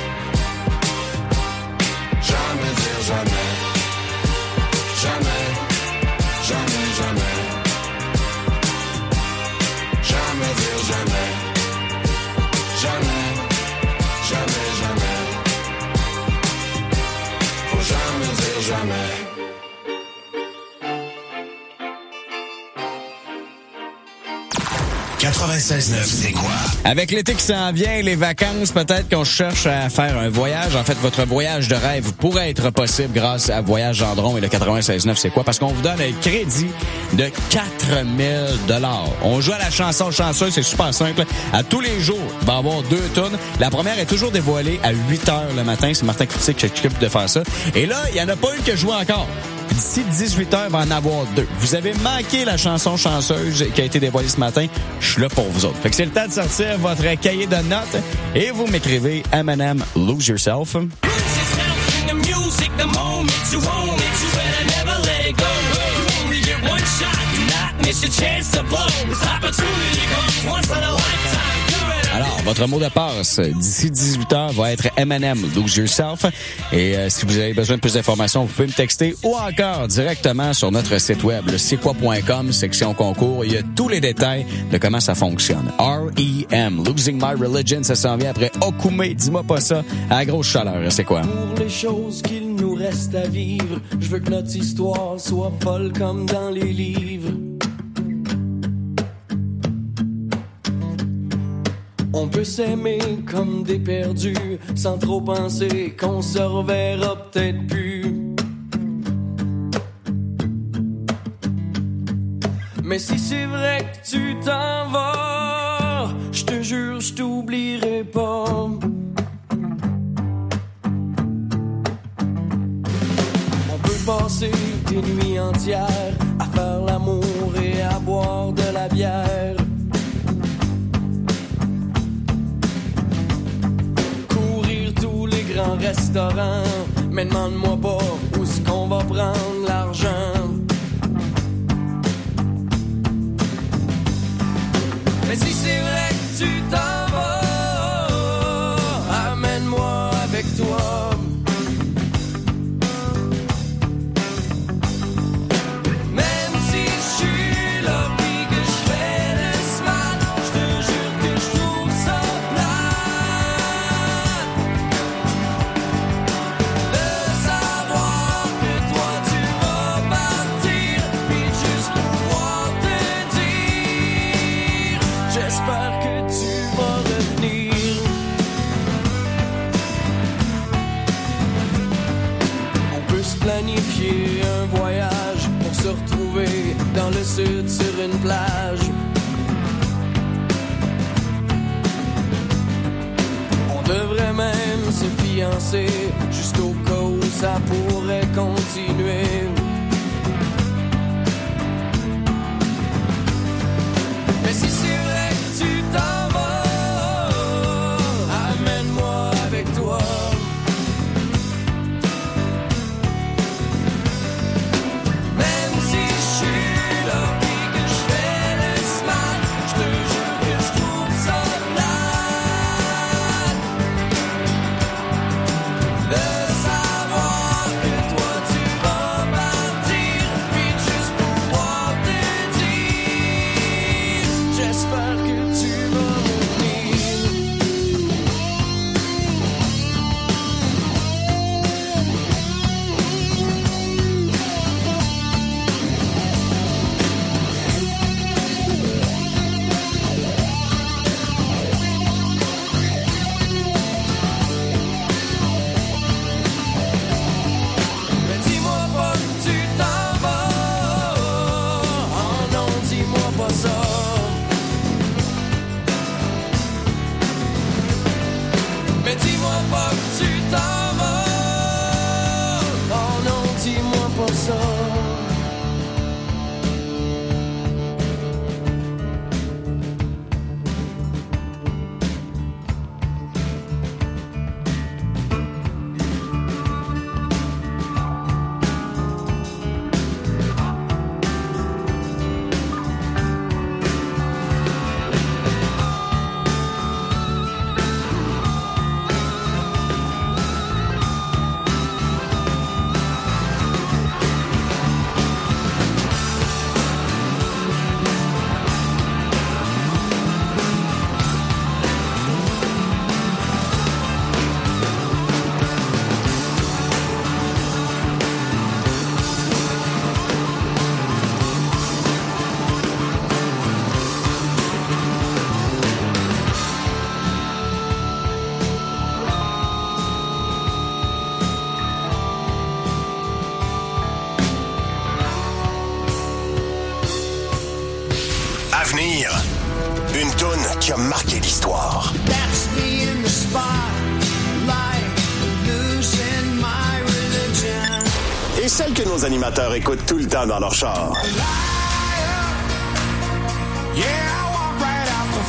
Jamais dire jamais. Jamais, jamais, jamais. Jamais dire jamais. Jamais, jamais, jamais. Faut jamais dire jamais. C'est quoi? Avec l'été qui s'en vient, les vacances, peut-être qu'on cherche à faire un voyage. En fait, votre voyage de rêve pourrait être possible grâce à Voyage Gendron et le 96.9, c'est quoi? Parce qu'on vous donne un crédit de 4 000 $. On joue à la chanson chanceuse, c'est super simple. À tous les jours, il va y avoir 2 tunes. La première est toujours dévoilée à 8h le matin. C'est Martin Critique qui s'occupe de faire ça. Et là, il n'y en a pas une que je joue encore. D'ici 18h, il va en avoir 2. Vous avez manqué la chanson chanceuse qui a été dévoilée ce matin. Je suis là pour vous autres. Fait que c'est le temps de sortir votre cahier de notes et vous m'écrivez M&M Lose Yourself. Alors, votre mot de passe d'ici 18h va être M&M Lose Yourself. Et si vous avez besoin de plus d'informations, vous pouvez me texter ou encore directement sur notre site web, le c'est-quoi.com, section concours. Il y a tous les détails de comment ça fonctionne. R.E.M. Losing My Religion, ça s'en vient après Okume. Dis-moi pas ça à la grosse chaleur. C'est quoi? Pour les choses qu'il nous reste à vivre, je veux que notre histoire soit folle comme dans les livres. On peut s'aimer comme des perdus, sans trop penser qu'on se reverra peut-être plus. Mais si c'est vrai que tu t'en vas, je te jure, je t'oublierai pas. des nuits entières à faire l'amour et à boire de la bière. Courir tous les grands restaurants, mais demande-moi pas où est-ce qu'on va prendre l'argent. Mais si c'est vrai que tu t'en vas, amène-moi avec toi. Même si je suis là pis que je fais le smart, je te jure que je trouve ça plate de savoir que toi tu vas partir pis juste pouvoir te dire j'espère que tu vas revenir. On peut se planifier un voyage pour se retrouver dans le sud sur une plage. On devrait même se fiancer jusqu'au cas où ça pourrait continuer. Mais si c'est vrai que tu t'en vas, amène-moi avec toi. Même si je suis là pis que je fais le smart, je te jure que je trouve ça plate de savoir que toi tu vas partir pis juste pouvoir te dire j'espère que tu vas revenir. Mais dis-moi pas que tu t'en vas. Oh non, dis-moi pas ça. Mais dis-moi pas que tu t'en vas. Oh non, dis-moi pas ça. Avenir. Une toune qui a marqué l'histoire. That's me in the spotlight, losing my religion. Et celle que nos animateurs écoutent tout le temps dans leur char. Yeah, I walk right out the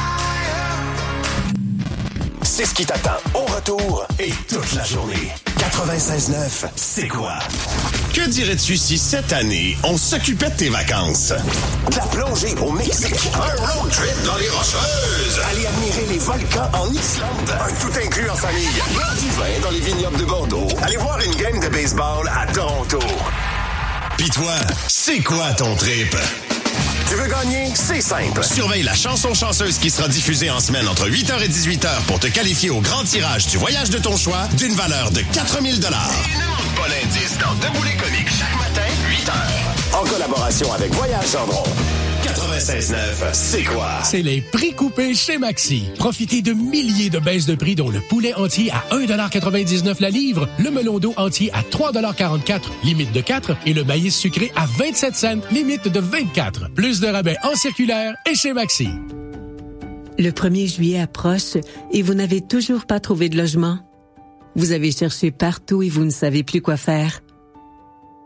fire. C'est ce qui t'attend au retour et toute la journée. 96.9, c'est quoi? Que dirais-tu si cette année, on s'occupait de tes vacances? De la plongée au Mexique. Un road trip dans les Rocheuses. Aller admirer les volcans en Islande. Un tout inclus en famille. Boire du vin dans les vignobles de Bordeaux. Aller voir une game de baseball à Toronto. Pis toi, c'est quoi ton trip? Tu veux gagner? C'est simple. Surveille la chanson chanceuse qui sera diffusée en semaine entre 8h et 18h pour te qualifier au grand tirage du voyage de ton choix d'une valeur de 4 000 $. Et ne manque pas l'indice dans Debout les comiques chaque matin, 8h. En collaboration avec Voyage Gendron. 96.9, c'est quoi? C'est les prix coupés chez Maxi. Profitez de milliers de baisses de prix, dont le poulet entier à 1,99 $ la livre, le melon d'eau entier à 3,44 $, limite de 4, et le maïs sucré à 27 cents, limite de 24. Plus de rabais en circulaire et chez Maxi. Le 1er juillet approche et vous n'avez toujours pas trouvé de logement? Vous avez cherché partout et vous ne savez plus quoi faire?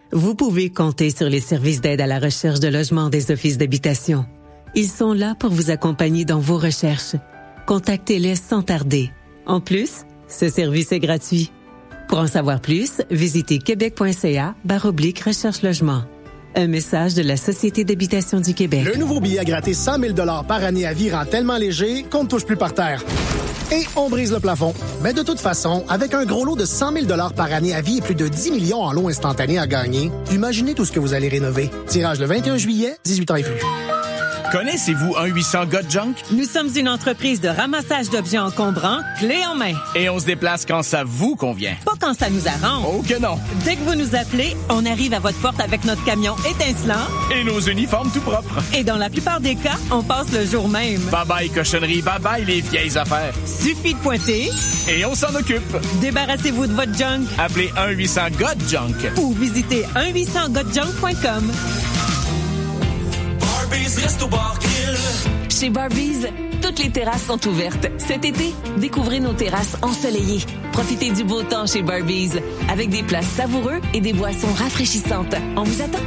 vous pouvez compter sur les services d'aide à la recherche de logement des offices d'habitation. Ils sont là pour vous accompagner dans vos recherches. Contactez-les sans tarder. En plus, ce service est gratuit. Pour en savoir plus, visitez québec.ca/recherche-logement. Un message de la Société d'habitation du Québec. Le nouveau billet à gratter 100 000 $ par année à vie rend tellement léger qu'on ne touche plus par terre. Et on brise le plafond. Mais de toute façon, avec un gros lot de 100 000 $ par année à vie et plus de 10 millions en lots instantanés à gagner, imaginez tout ce que vous allez rénover. Tirage le 21 juillet, 18 ans et plus. Connaissez-vous 1-800-GOT-JUNK? Nous sommes une entreprise de ramassage d'objets encombrants, clé en main. Et on se déplace quand ça vous convient. Pas quand ça nous arrange. Oh que non! Dès que vous nous appelez, on arrive à votre porte avec notre camion étincelant. Et nos uniformes tout propres. Et dans la plupart des cas, on passe le jour même. Bye-bye cochonnerie, bye-bye les vieilles affaires. Suffit de pointer. Et on s'en occupe. Débarrassez-vous de votre junk. Appelez 1-800-GOT-JUNK. Ou visitez 1-800-GOT-JUNK.com. Chez Barbies, toutes les terrasses sont ouvertes. Cet été, découvrez nos terrasses ensoleillées. Profitez du beau temps chez Barbies, avec des plats savoureux et des boissons rafraîchissantes. On vous attend.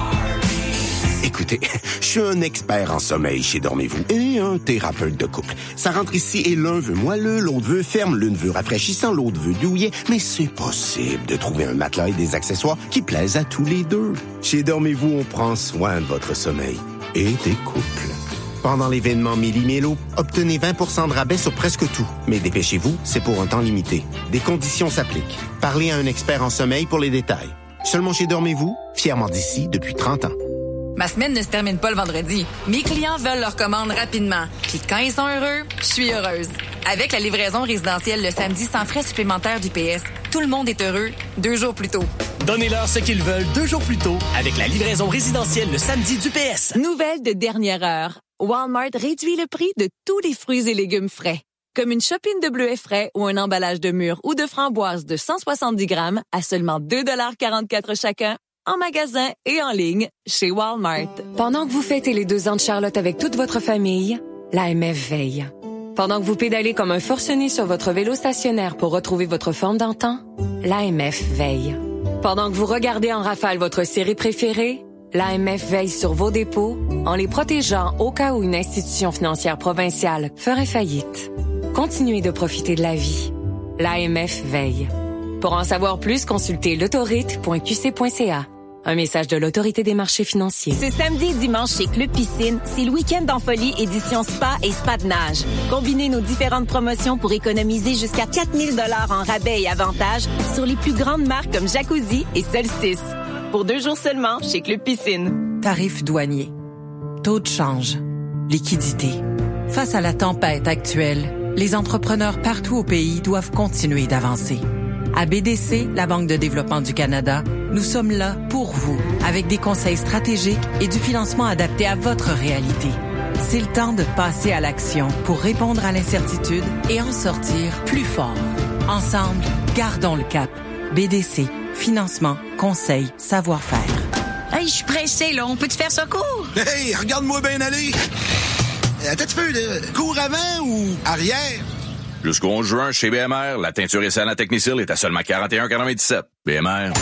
Écoutez, je suis un expert en sommeil chez Dormez-vous et un thérapeute de couple. Ça rentre ici et l'un veut moelleux, l'autre veut ferme, l'une veut rafraîchissant, l'autre veut douillet. Mais c'est possible de trouver un matelas et des accessoires qui plaisent à tous les deux. Chez Dormez-vous, on prend soin de votre sommeil et des couples. Pendant l'événement Méli-Mélo, obtenez 20 % de rabais sur presque tout. Mais dépêchez-vous, c'est pour un temps limité. Des conditions s'appliquent. Parlez à un expert en sommeil pour les détails. Seulement chez Dormez-vous, fièrement d'ici depuis 30 ans. Ma semaine ne se termine pas le vendredi. Mes clients veulent leur commande rapidement. Puis quand ils sont heureux, je suis heureuse. Avec la livraison résidentielle le samedi sans frais supplémentaires du PS, tout le monde est heureux 2 jours plus tôt. Donnez-leur ce qu'ils veulent 2 jours plus tôt avec la livraison résidentielle le samedi du PS. Nouvelle de dernière heure. Walmart réduit le prix de tous les fruits et légumes frais. Comme une chopine de bleuets frais ou un emballage de mûres ou de framboises de 170 grammes à seulement 2,44 $ chacun. En magasin et en ligne, chez Walmart. Pendant que vous fêtez les 2 ans de Charlotte avec toute votre famille, l'AMF veille. Pendant que vous pédalez comme un forcené sur votre vélo stationnaire pour retrouver votre forme d'antan, l'AMF veille. Pendant que vous regardez en rafale votre série préférée, l'AMF veille sur vos dépôts en les protégeant au cas où une institution financière provinciale ferait faillite. Continuez de profiter de la vie. L'AMF veille. Pour en savoir plus, consultez l'autorite.qc.ca. Un message de l'Autorité des marchés financiers. Ce samedi et dimanche chez Club Piscine, c'est le week-end en folie édition spa et spa de nage. Combinez nos différentes promotions pour économiser jusqu'à 4 000 $ en rabais et avantages sur les plus grandes marques comme Jacuzzi et Solstice. Pour 2 jours seulement chez Club Piscine. Tarifs douaniers. Taux de change. Liquidité. Face à la tempête actuelle, les entrepreneurs partout au pays doivent continuer d'avancer. À BDC, la Banque de développement du Canada, nous sommes là pour vous, avec des conseils stratégiques et du financement adapté à votre réalité. C'est le temps de passer à l'action pour répondre à l'incertitude et en sortir plus fort. Ensemble, gardons le cap. BDC, financement, conseil, savoir-faire. Hey, je suis pressée, là. On peut te faire ça court? Hey, regarde-moi bien aller. Attends un petit peu, là. Cours avant ou arrière? Jusqu'au 11 juin, chez BMR, la teinture Essana Technicil est à seulement 41,97. BMR,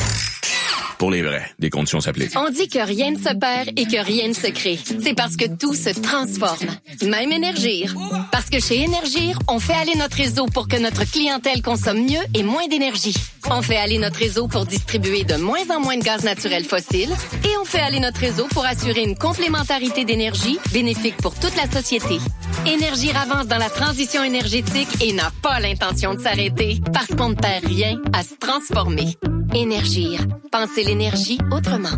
pour les vrais, des conditions s'appliquent. On dit que rien ne se perd et que rien ne se crée. C'est parce que tout se transforme. Même Énergir. Parce que chez Énergir, on fait aller notre réseau pour que notre clientèle consomme mieux et moins d'énergie. On fait aller notre réseau pour distribuer de moins en moins de gaz naturel fossile. Et on fait aller notre réseau pour assurer une complémentarité d'énergie bénéfique pour toute la société. Énergir avance dans la transition énergétique et n'a pas l'intention de s'arrêter parce qu'on ne perd rien à se transformer. Énergir. Pensez l'énergie autrement.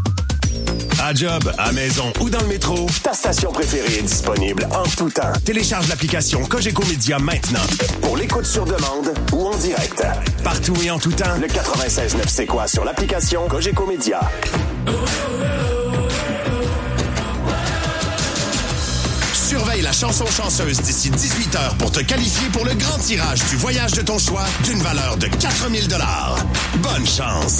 À job, à maison ou dans le métro, Ta station préférée est disponible en tout temps. télécharge l'application Cogeco Média maintenant. Pour l'écoute sur demande ou en direct. Partout et en tout temps. Le 96.9 C'est quoi sur l'application Cogeco Média. Surveille la chanson chanceuse d'ici 18h pour te qualifier pour le grand tirage du voyage de ton choix d'une valeur de 4 000 $. Bonne chance!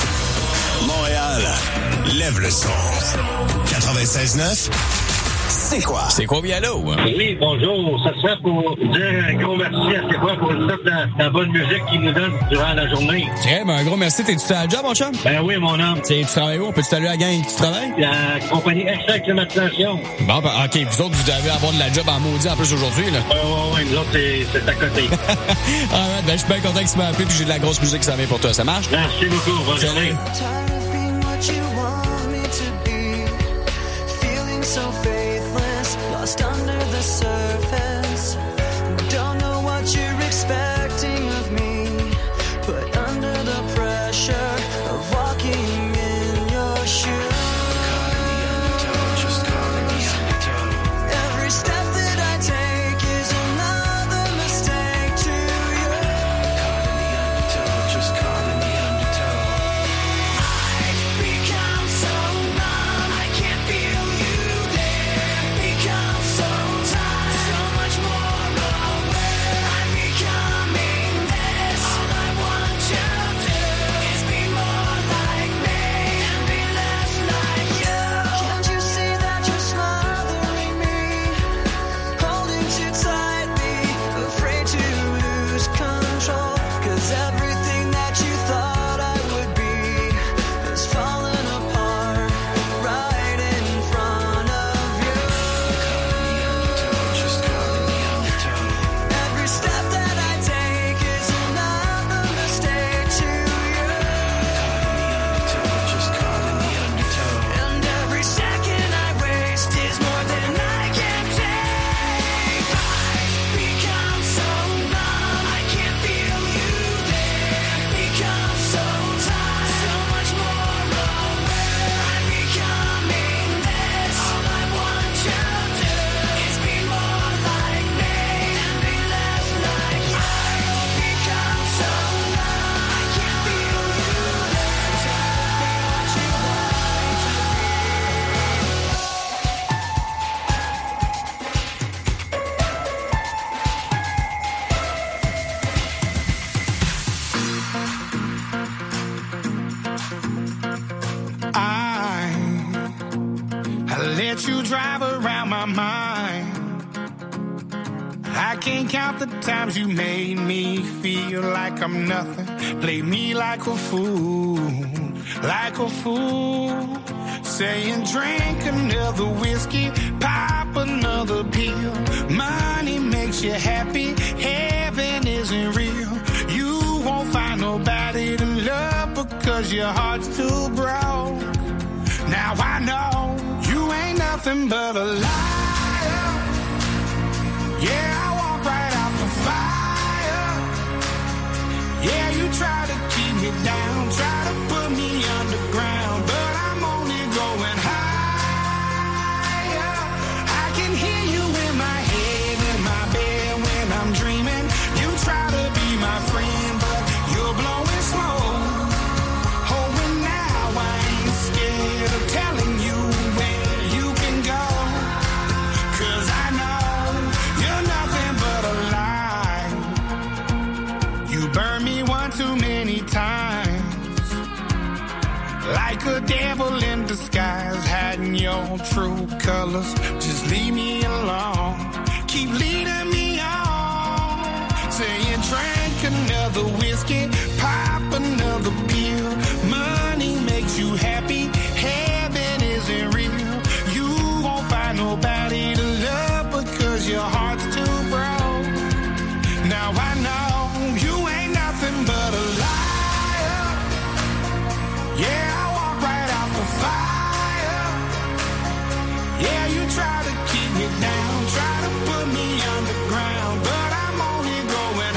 Montréal, lève le son. 96.9, C'est quoi? C'est quoi, bien allô? Oui, bonjour. Ça serait pour dire un gros merci à C'est quoi pour toute la bonne musique qu'il nous donne durant la journée. Très ben un gros merci. T'es-tu à la job, mon chum? Ben oui, mon homme. Tu travailles où? On peut-tu saluer la gang qui travaille? La compagnie Extra Climatisation. Bon, ben, OK. Vous autres, vous devez avoir de la job en maudit en plus aujourd'hui, là. Oui, nous autres, c'est à côté. Ben, je suis bien content que tu m'as appelé puis j'ai de la grosse musique qui s'en vient pour toi. Ça marche? Merci beaucoup. Bonne journée. So faithless, lost under the surface. Don't know what you're expecting of me, but under the pressure of walking in your shoes. Every step that I take is another mistake to you. Just caught in the undertow. I've become so numb, I can't feel you. let you drive around my mind. I can't count the times you made me feel like I'm nothing. Play me like a fool, like a fool. Saying drink another whiskey, pop another pill. Money makes you happy, heaven isn't real. You won't find nobody to love because your heart's too broke. Now I know you ain't nothing but a liar. Yeah, I walk right out the fire. Yeah, you try to keep me down, try to put me underground, but I'm only going higher. I can hear you in my head, in my bed when I'm dreaming. You try to be my friend, but you're blowing smoke. Oh, and now I ain't scared of telling you where you can go, 'cause I know you're nothing but a lie. You burned me one too many times, like a devil in disguise, hiding your true colors. Just leave me alone, keep leading me on. Saying drink another whiskey, pop another pill. Money makes you happy, heaven isn't real. You won't find nobody to love because your heart's too broke. Now I know you ain't nothing but a liar. Yeah, I walk right out the fire. Yeah, you try to keep me down, try to put me underground, but I'm only going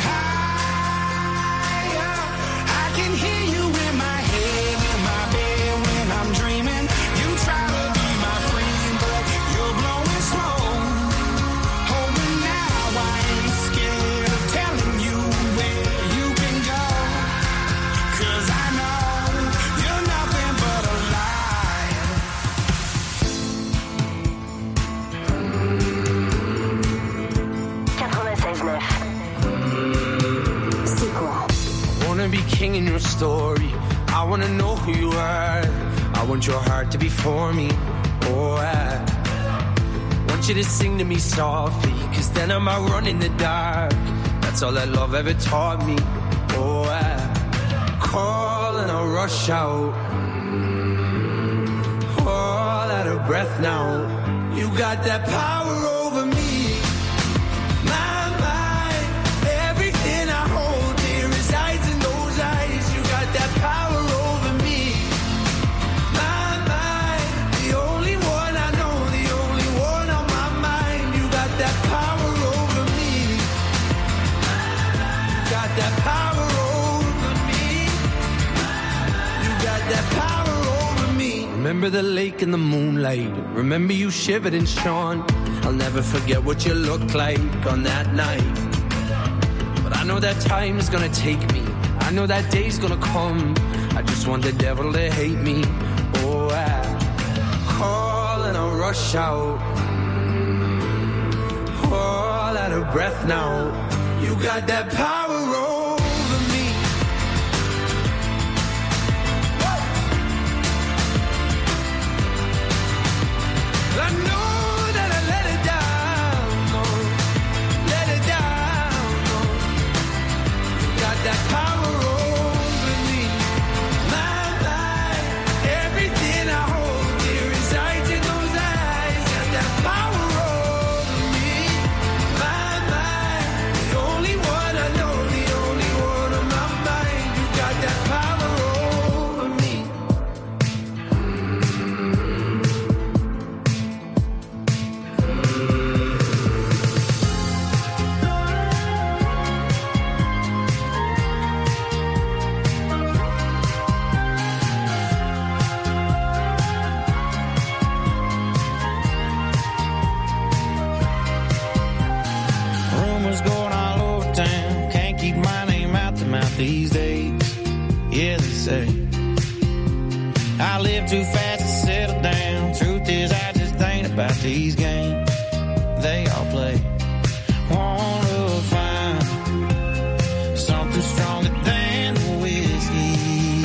higher. I can hear you in my head, in my bed when I'm dreaming. You try to be my friend, but you're blowing smoke. Oh, and now I ain't scared of telling you where you can go, 'cause I know you're nothing but a lie. C'est quoi? I wanna be king in your story. I wanna know who you are. I want your heart to be for me. Oh, I want want you to sing to me softly, 'cause then I'm out running the dark. That's all that love ever taught me. Oh, I call and I rush out, all out of breath now. You got that power over me, my mind. Everything I hold dear resides in those eyes. You got that power over me, my mind. The only one I know, the only one on my mind. You got that power over me. You got that power over me. You got that power over me. Remember the lake in the moonlight. Remember you shivered and shone. I'll never forget what you looked like on that night. But I know that time is gonna take me. I know that day's gonna come. I just want the devil to hate me. Oh, I call and I rush out, all out of breath now. You got that power over me. I know that I let it down, no, let it down, no. You got that power over me, my mind. Everything I hold dear resides in those eyes. Got that power over me, my mind. The only one I know, the only one on my mind. You got that power over me. Rumors going all over town. Can't keep my name out the mouth these days. Yeah, they say I live too fast to settle down. Truth is, I just ain't about these games they all play. Wanna find something stronger than the whiskey.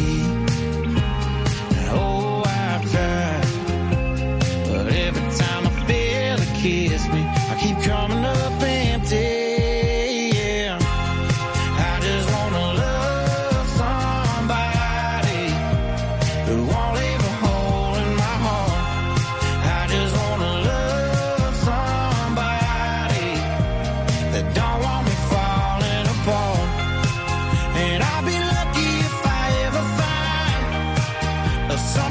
Oh, I've tried, but every time I feel a kiss me, I keep coming up empty. Yeah, I just wanna love somebody who won't leave a hole in my heart. I just wanna love somebody that don't want me falling apart. And I'll be lucky if I ever find a